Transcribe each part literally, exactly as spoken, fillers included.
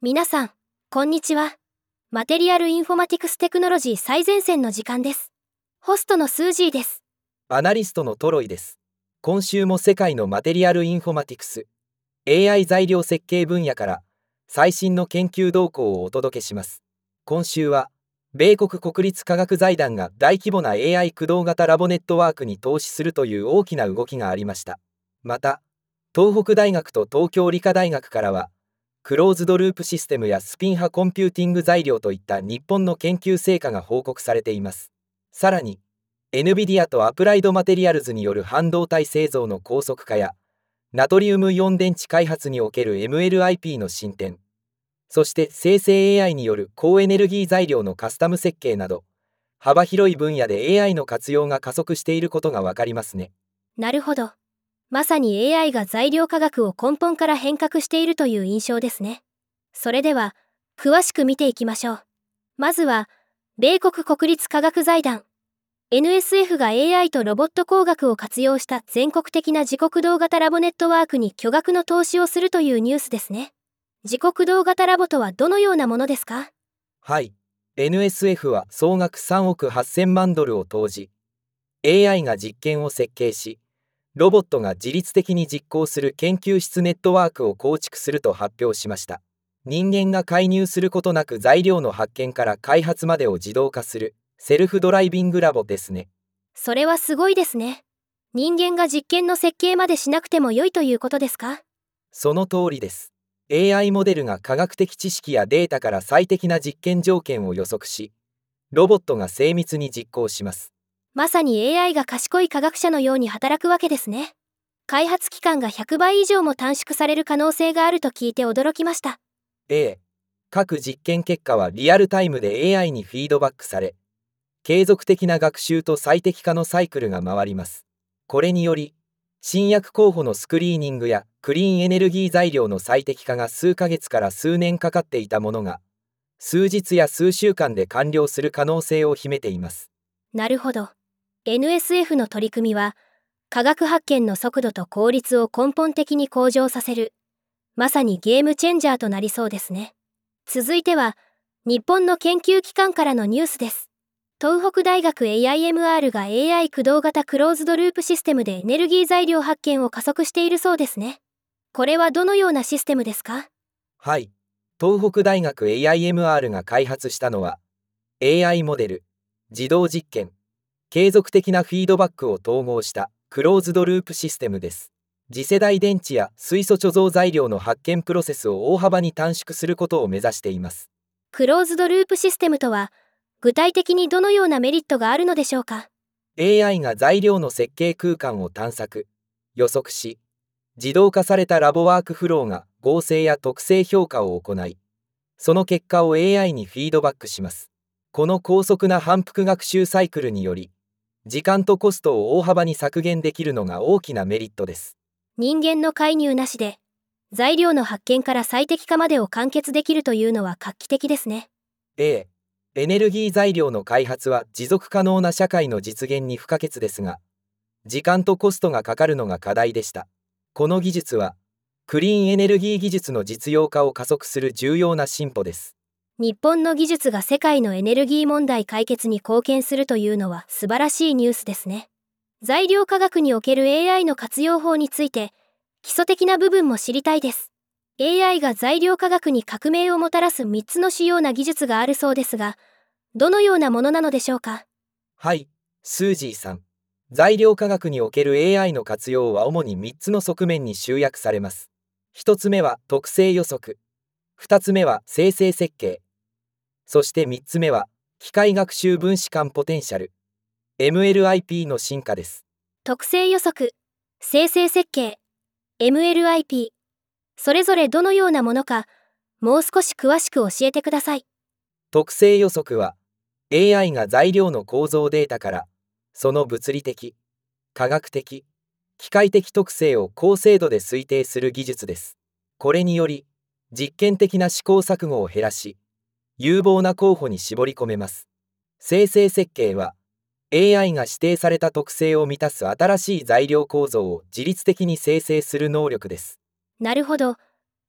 皆さん、こんにちは。マテリアルインフォマティクステクノロジー最前線の時間です。ホストのスージーです。 アナリストのトロイです。今週も世界のマテリアルインフォマティクス エーアイ 材料設計分野から最新の研究動向をお届けします。今週は米国国立科学財団が大規模な エーアイ 駆動型ラボネットワークに投資するという大きな動きがありました。また東北大学と東京理科大学からはクローズドループシステムやスピン波コンピューティング材料といった日本の研究成果が報告されています。さらにエヌビディア とアプライドマテリアルズによる半導体製造の高速化やナトリウムイオン電池開発における エムエルアイピー の進展、そして生成 エーアイ による高エネルギー材料のカスタム設計など幅広い分野で エーアイ の活用が加速していることがわかりますね。 なるほど。まさに エーアイ が材料科学を根本から変革しているという印象ですね。それでは、詳しく見ていきましょう。まずは、米国国立科学財団 エヌエスエフ が エーアイ とロボット工学を活用した全国的な自己駆動型ラボネットワークに巨額の投資をするというニュースですね。自己駆動型ラボとはどのようなものですか？ はい、エヌエスエフ は総額さんおくはっせんまんドルを投じ、エーアイ が実験を設計し、ロボットが自律的に実行する研究室ネットワークを構築すると発表しました。人間が介入することなく材料の発見から開発までを自動化するセルフドライビングラボですね。 それはすごいですね。人間が実験の設計までしなくても良いということですか？ その通りです。エーアイ モデルが科学的知識やデータから最適な実験条件を予測し、ロボットが精密に実行します。 まさに エーアイ が賢い科学者のように働くわけですね。開発期間がひゃくばい以上も短縮される可能性があると聞いて驚きました。 ええ、各実験結果はリアルタイムで エーアイ にフィードバックされ、継続的な学習と最適化のサイクルが回ります。これにより、新薬候補のスクリーニングやクリーンエネルギー材料の最適化が数ヶ月から数年かかっていたものが、数日や数週間で完了する可能性を秘めています。 なるほど。エヌエスエフ の取り組みは、科学発見の速度と効率を根本的に向上させる、まさにゲームチェンジャーとなりそうですね。続いては、日本の研究機関からのニュースです。東北大学 エーアイエムアール が エーアイ 駆動型クローズドループシステムでエネルギー材料発見を加速しているそうですね。これはどのようなシステムですか？ はい、東北大学 エーアイエムアール が開発したのは、エーアイ モデル、自動実験、継続的なフィードバックを統合したクローズドループシステムです。次世代電池や水素貯蔵材料の発見プロセスを大幅に短縮することを目指しています。 クローズドループシステムとは、具体的にどのようなメリットがあるのでしょうか？ エーアイ が材料の設計空間を探索、予測し、自動化されたラボワークフローが合成や特性評価を行い、その結果を エーアイ にフィードバックします。この高速な反復学習サイクルにより、時間とコストを大幅に削減できるのが大きなメリットです。 人間の介入なしで、材料の発見から最適化までを完結できるというのは画期的ですね。 ええ、エネルギー材料の開発は持続可能な社会の実現に不可欠ですが、時間とコストがかかるのが課題でした。この技術は、クリーンエネルギー技術の実用化を加速する重要な進歩です。 日本の技術が世界のエネルギー問題解決に貢献するというのは素晴らしいニュースですね。材料科学における エーアイ の活用法について、基礎的な部分も知りたいです。エーアイ が材料科学に革命をもたらすみっつの主要な技術があるそうですが、どのようなものなのでしょうか？ はい、スージーさん。材料科学における エーアイ の活用は主にみっつの側面に集約されます。ひとつめは特性予測。ふたつめは生成設計。そしてみっつめは機械学習分子間ポテンシャル エムエルアイピー の進化です。 特性予測、生成設計、エムエルアイピー、それぞれどのようなものか、もう少し詳しく教えてください。 特性予測は エーアイ が材料の構造データからその物理的、化学的、機械的特性を高精度で推定する技術です。これにより実験的な試行錯誤を減らし、有望な候補に絞り込めます。生成設計は エーアイ が指定された特性を満たす新しい材料構造を自律的に生成する能力です。 なるほど。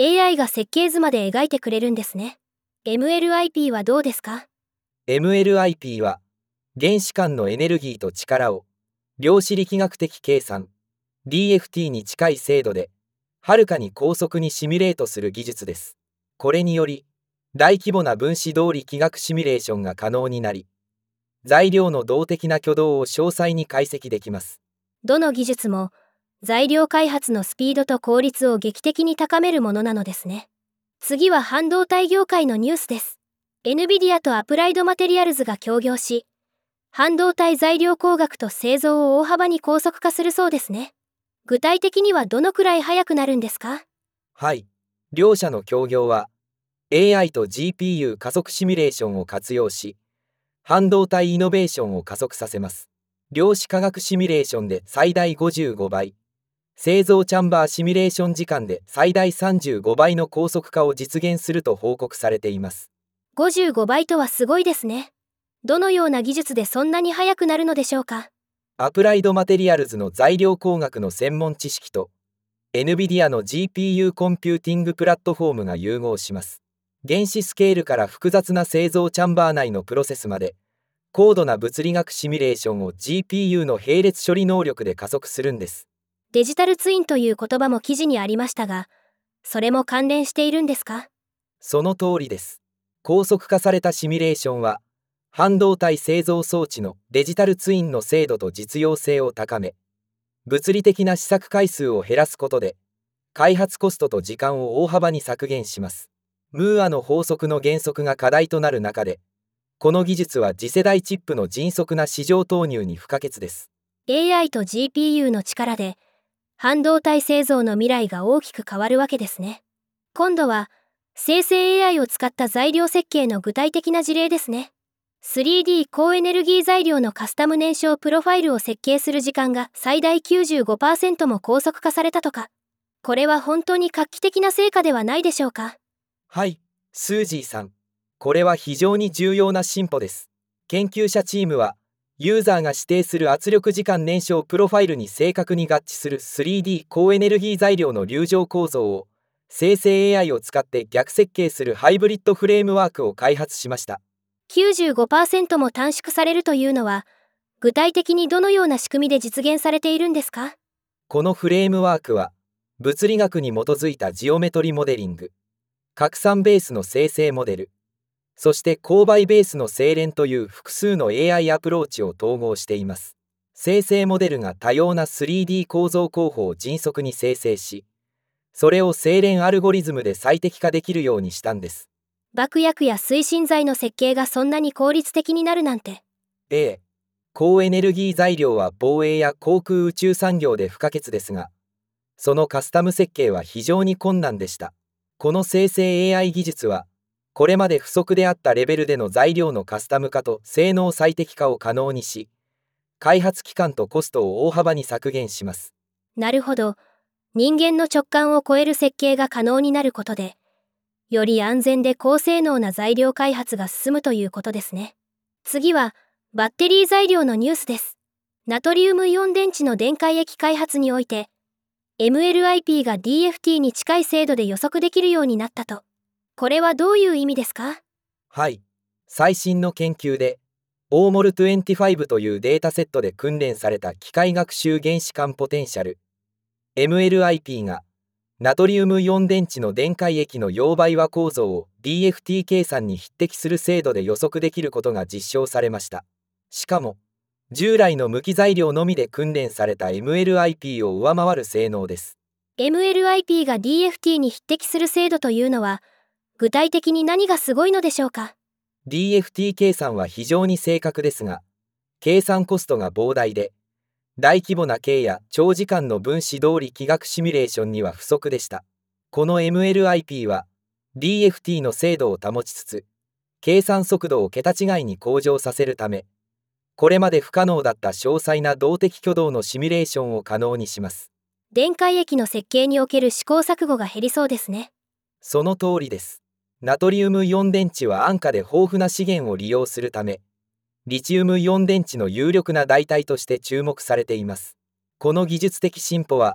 エーアイ が設計図まで描いてくれるんですね。エムエルアイピー はどうですか？ エムエルアイピー は原子間のエネルギーと力を量子力学的計算 ディーエフティー に近い精度ではるかに高速にシミュレートする技術です。これにより大規模な分子動力学シミュレーションが可能になり、材料の動的な挙動を詳細に解析できます。 どの技術も材料開発のスピードと効率を劇的に高めるものなのですね。次は半導体業界のニュースです。エヌビディアとアプライドマテリアルズが協業し、半導体材料工学と製造を大幅に高速化するそうですね。具体的にはどのくらい速くなるんですか？ はい、両社の協業は エーアイ と ジーピーユー 加速シミュレーションを活用し、半導体イノベーションを加速させます。量子化学シミュレーションで最大ごじゅうごばい、製造チャンバーシミュレーション時間で最大さんじゅうごばいの高速化を実現すると報告されています。 ごじゅうごばいとはすごいですね。どのような技術でそんなに速くなるのでしょうか？ アプライドマテリアルズの材料工学の専門知識と エヌビディア の ジーピーユー コンピューティングプラットフォームが融合します。原子スケールから複雑な製造チャンバー内のプロセスまで、高度な物理学シミュレーションを ジーピーユー の並列処理能力で加速するんです。 デジタルツインという言葉も記事にありましたが、それも関連しているんですか？ その通りです。高速化されたシミュレーションは、半導体製造装置のデジタルツインの精度と実用性を高め、物理的な試作回数を減らすことで、開発コストと時間を大幅に削減します。ムーアの法則の原則が課題となる中で、この技術は次世代チップの迅速な市場投入に不可欠です。 エーアイ と ジーピーユー の力で、半導体製造の未来が大きく変わるわけですね。今度は、生成 エーアイ を使った材料設計の具体的な事例ですね。スリーディー 高エネルギー材料のカスタム燃焼プロファイルを設計する時間が最大 きゅうじゅうごパーセント も高速化されたとか。これは本当に画期的な成果ではないでしょうか？ はい、スージーさん。これは非常に重要な進歩です。研究者チームは、ユーザーが指定する圧力時間燃焼プロファイルに正確に合致する スリーディー 高エネルギー材料の流状構造を、生成 エーアイ を使って逆設計するハイブリッドフレームワークを開発しました。 きゅうじゅうごパーセント も短縮されるというのは、具体的にどのような仕組みで実現されているんですか？ このフレームワークは、物理学に基づいたジオメトリモデリング、拡散ベースの生成モデル、そして勾配ベースの精錬という複数の エーアイ アプローチを統合しています。生成モデルが多様な スリーディー 構造候補を迅速に生成し、それを精錬アルゴリズムで最適化できるようにしたんです。 爆薬や推進剤の設計がそんなに効率的になるなんて。 ええ、高エネルギー材料は防衛や航空宇宙産業で不可欠ですが、そのカスタム設計は非常に困難でした。この生成 エーアイ 技術は、これまで不足であったレベルでの材料のカスタム化と性能最適化を可能にし、開発期間とコストを大幅に削減します。 なるほど。人間の直感を超える設計が可能になることで、より安全で高性能な材料開発が進むということですね。次は、バッテリー材料のニュースです。ナトリウムイオン電池の電解液開発において、エムエルアイピー が ディーエフティー に近い精度で予測できるようになったと。これはどういう意味ですか？ はい、最新の研究で、オーモルにじゅうごというデータセットで訓練された機械学習原子間ポテンシャル、エムエルアイピー が、ナトリウムイオン電池の電解液の溶媒和構造を ディーエフティー 計算に匹敵する精度で予測できることが実証されました。しかも、従来の無機材料のみで訓練された エムエルアイピー を上回る性能です。 エムエルアイピー が ディーエフティー に匹敵する精度というのは、具体的に何がすごいのでしょうか？ ディーエフティー 計算は非常に正確ですが、計算コストが膨大で、大規模な計や長時間の分子動力学シミュレーションには不足でした。この エムエルアイピー は ディーエフティー の精度を保ちつつ、計算速度を桁違いに向上させるため、これまで不可能だった詳細な動的挙動のシミュレーションを可能にします。 電解液の設計における試行錯誤が減りそうですね。 その通りです。ナトリウムイオン電池は安価で豊富な資源を利用するため、リチウムイオン電池の有力な代替として注目されています。この技術的進歩は、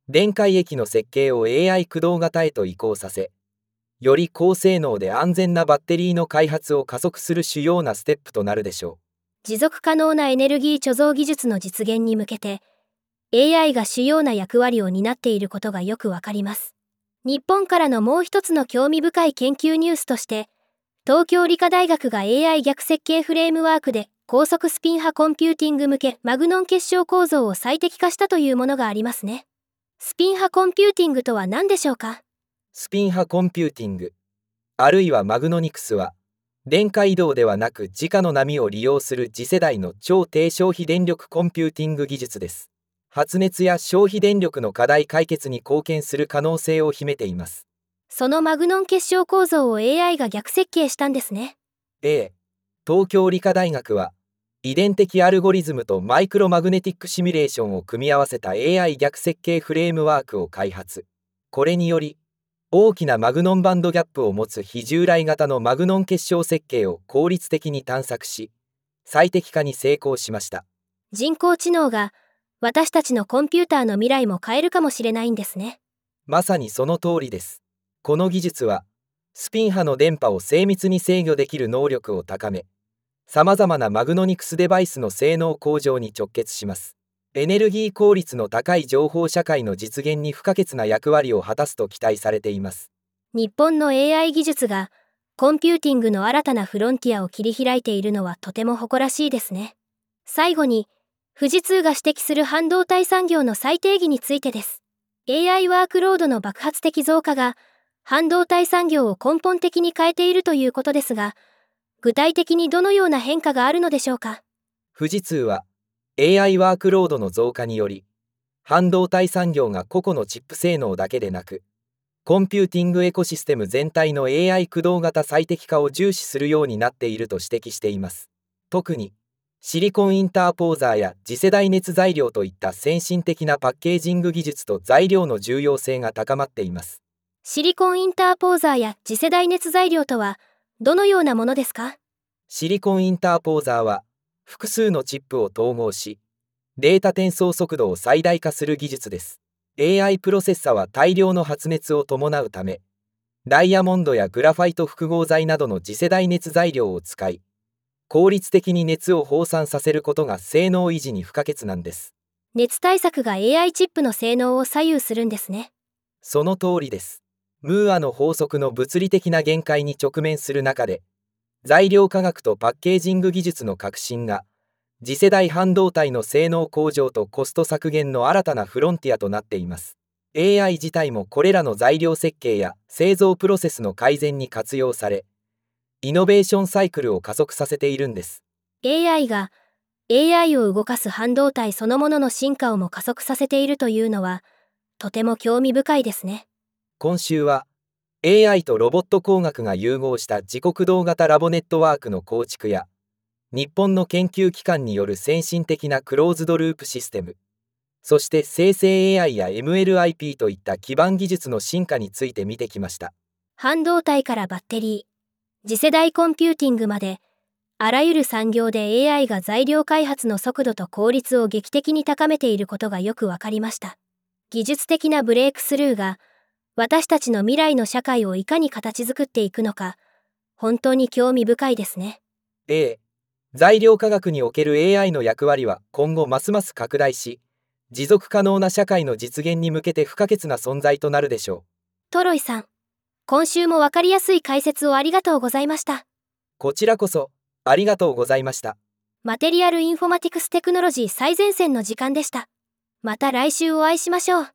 電解液の設計を エーアイ 駆動型へと移行させ、より高性能で安全なバッテリーの開発を加速する主要なステップとなるでしょう。 持続可能なエネルギー貯蔵技術の実現に向けて、エーアイ が主要な役割を担っていることがよくわかります。日本からのもう一つの興味深い研究ニュースとして、東京理科大学が エーアイ 逆設計フレームワークで高速スピン波コンピューティング向けマグノン結晶構造を最適化したというものがありますね。スピン波コンピューティングとは何でしょうか？ スピン波コンピューティング、あるいはマグノニクスは、電荷移動ではなく直の波を利用する次世代の超低消費電力コンピューティング技術です。発熱や消費電力の課題解決に貢献する可能性を秘めています。 そのマグノン結晶構造を エーアイ が逆設計したんですね。 ええ、東京理科大学は、遺伝的アルゴリズムとマイクロマグネティックシミュレーションを組み合わせた エーアイ 逆設計フレームワークを開発。これにより、大きなマグノンバンドギャップを持つ非従来型のマグノン結晶設計を効率的に探索し、最適化に成功しました。 人工知能が私たちのコンピューターの未来も変えるかもしれないんですね。 まさにその通りです。この技術は、スピン波の電波を精密に制御できる能力を高め、さまざまなマグノニクスデバイスの性能向上に直結します。エネルギー効率の高い情報社会の実現に不可欠な役割を果たすと期待されています。 日本の エーアイ 技術がコンピューティングの新たなフロンティアを切り開いているのはとても誇らしいですね。最後に、富士通が指摘する半導体産業の再定義についてです。エーアイ ワークロードの爆発的増加が半導体産業を根本的に変えているということですが、具体的にどのような変化があるのでしょうか？ 富士通は、エーアイ ワークロードの増加により、半導体産業が個々のチップ性能だけでなく、コンピューティングエコシステム全体の エーアイ 駆動型最適化を重視するようになっていると指摘しています。特に、シリコンインターポーザーや次世代熱材料といった先進的なパッケージング技術と材料の重要性が高まっています。 シリコンインターポーザーや次世代熱材料とはどのようなものですか？ シリコンインターポーザーは、複数のチップを統合し、データ転送速度を最大化する技術です。エーアイ プロセッサは大量の発熱を伴うため、ダイヤモンドやグラファイト複合材などの次世代熱材料を使い、効率的に熱を放散させることが性能維持に不可欠なんです。 熱対策が エーアイ チップの性能を左右するんですね。 その通りです。ムーアの法則の物理的な限界に直面する中で、材料科学とパッケージング技術の革新が、次世代半導体の性能向上とコスト削減の新たなフロンティアとなっています。エーアイ 自体もこれらの材料設計や製造プロセスの改善に活用され、イノベーションサイクルを加速させているんです。 エーアイ が エーアイ を動かす半導体そのものの進化をも加速させているというのは、とても興味深いですね。 今週は、エーアイ とロボット工学が融合した自国動型ラボネットワークの構築や、日本の研究機関による先進的なクローズドループシステム、そして生成 エーアイ や エムエルアイピー といった基盤技術の進化について見てきました。 半導体からバッテリー、次世代コンピューティングまで、あらゆる産業で エーアイ が材料開発の速度と効率を劇的に高めていることがよくわかりました。技術的なブレイクスルーが、私たちの未来の社会をいかに形作っていくのか、本当に興味深いですね。 ええ、材料科学における エーアイ の役割は今後ますます拡大し、持続可能な社会の実現に向けて不可欠な存在となるでしょう。 トロイさん、今週もわかりやすい解説をありがとうございました。 こちらこそ、ありがとうございました。 マテリアルインフォマティクステクノロジー最前線の時間でした。また来週お会いしましょう。